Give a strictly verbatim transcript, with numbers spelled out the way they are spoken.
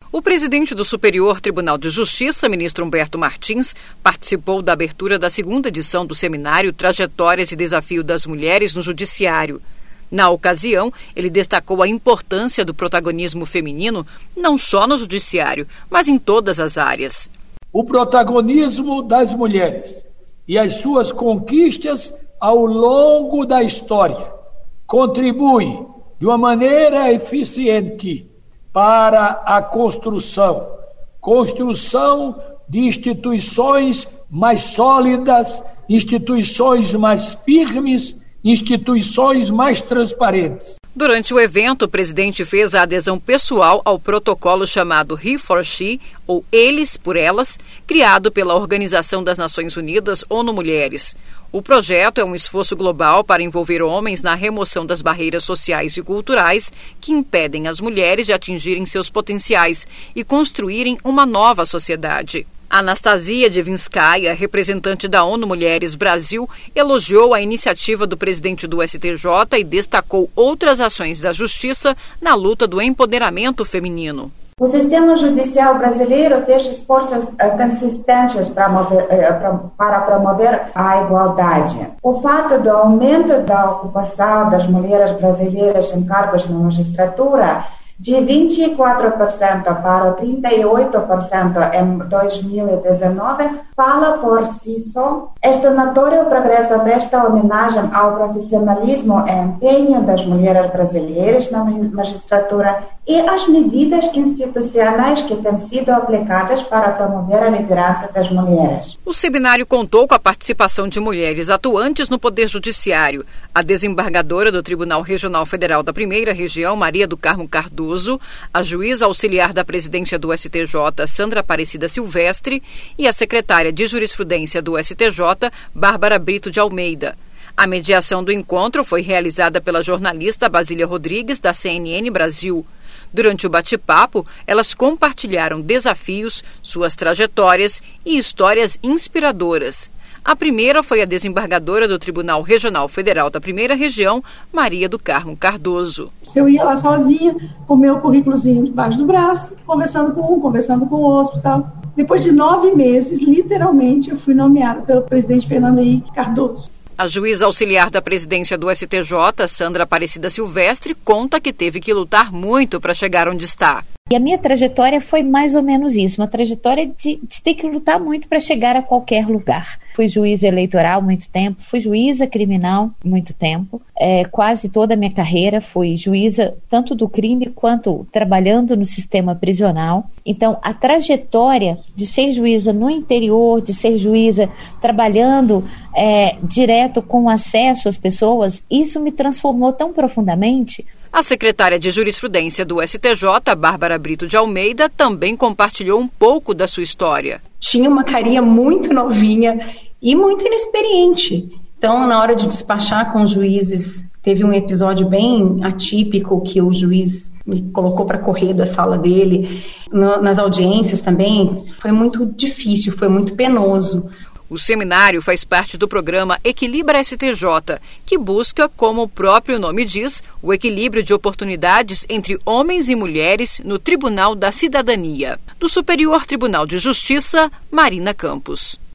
O presidente do Superior Tribunal de Justiça, ministro Humberto Martins, participou da abertura da segunda edição do seminário Trajetórias e Desafio das Mulheres no Judiciário. Na ocasião, ele destacou a importância do protagonismo feminino não só no judiciário, mas em todas as áreas. O protagonismo das mulheres e as suas conquistas ao longo da história contribui de uma maneira eficiente para a construção, construção de instituições mais sólidas, instituições mais firmes, instituições mais transparentes. Durante o evento, o presidente fez a adesão pessoal ao protocolo chamado He for She, ou Eles por Elas, criado pela Organização das Nações Unidas, ONU Mulheres. O projeto é um esforço global para envolver homens na remoção das barreiras sociais e culturais que impedem as mulheres de atingirem seus potenciais e construírem uma nova sociedade. Anastasia Divinskaya, representante da ONU Mulheres Brasil, elogiou a iniciativa do presidente do S T J e destacou outras ações da Justiça na luta do empoderamento feminino. O sistema judicial brasileiro fez esforços consistentes para promover, para promover a igualdade. O fato do aumento da ocupação das mulheres brasileiras em cargos na magistratura de vinte e quatro por cento para trinta e oito por cento em dois mil e dezenove, fala por si só. Este notório progresso presta homenagem ao profissionalismo e empenho das mulheres brasileiras na magistratura e às medidas institucionais que têm sido aplicadas para promover a liderança das mulheres. O seminário contou com a participação de mulheres atuantes no Poder Judiciário. A desembargadora do Tribunal Regional Federal da Primeira Região, Maria do Carmo Cardoso, a juíza auxiliar da presidência do S T J, Sandra Aparecida Silvestre, e a secretária de Jurisprudência do S T J, Bárbara Brito de Almeida. A mediação do encontro foi realizada pela jornalista Basília Rodrigues, da C N N Brasil. Durante o bate-papo, elas compartilharam desafios, suas trajetórias e histórias inspiradoras. A primeira foi a desembargadora do Tribunal Regional Federal da Primeira Região, Maria do Carmo Cardoso. Eu ia lá sozinha, com o meu currículozinho debaixo do braço, conversando com um, conversando com o outro e tal. Depois de nove meses, literalmente, eu fui nomeada pelo presidente Fernando Henrique Cardoso. A juíza auxiliar da presidência do S T J, Sandra Aparecida Silvestre, conta que teve que lutar muito para chegar onde está. E a minha trajetória foi mais ou menos isso, uma trajetória de, de ter que lutar muito para chegar a qualquer lugar. Fui juíza eleitoral muito tempo, fui juíza criminal muito tempo, é, quase toda a minha carreira fui juíza tanto do crime quanto trabalhando no sistema prisional. Então, a trajetória de ser juíza no interior, de ser juíza trabalhando é, direto com acesso às pessoas, isso me transformou tão profundamente. A secretária de Jurisprudência do S T J, Bárbara Brito de Almeida, também compartilhou um pouco da sua história. Tinha uma carinha muito novinha e muito inexperiente. Então, na hora de despachar com os juízes, teve um episódio bem atípico que o juiz me colocou para correr da sala dele. No, nas audiências também, foi muito difícil, foi muito penoso. O seminário faz parte do programa Equilibra S T J, que busca, como o próprio nome diz, o equilíbrio de oportunidades entre homens e mulheres no Tribunal da Cidadania. Do Superior Tribunal de Justiça, Marina Campos.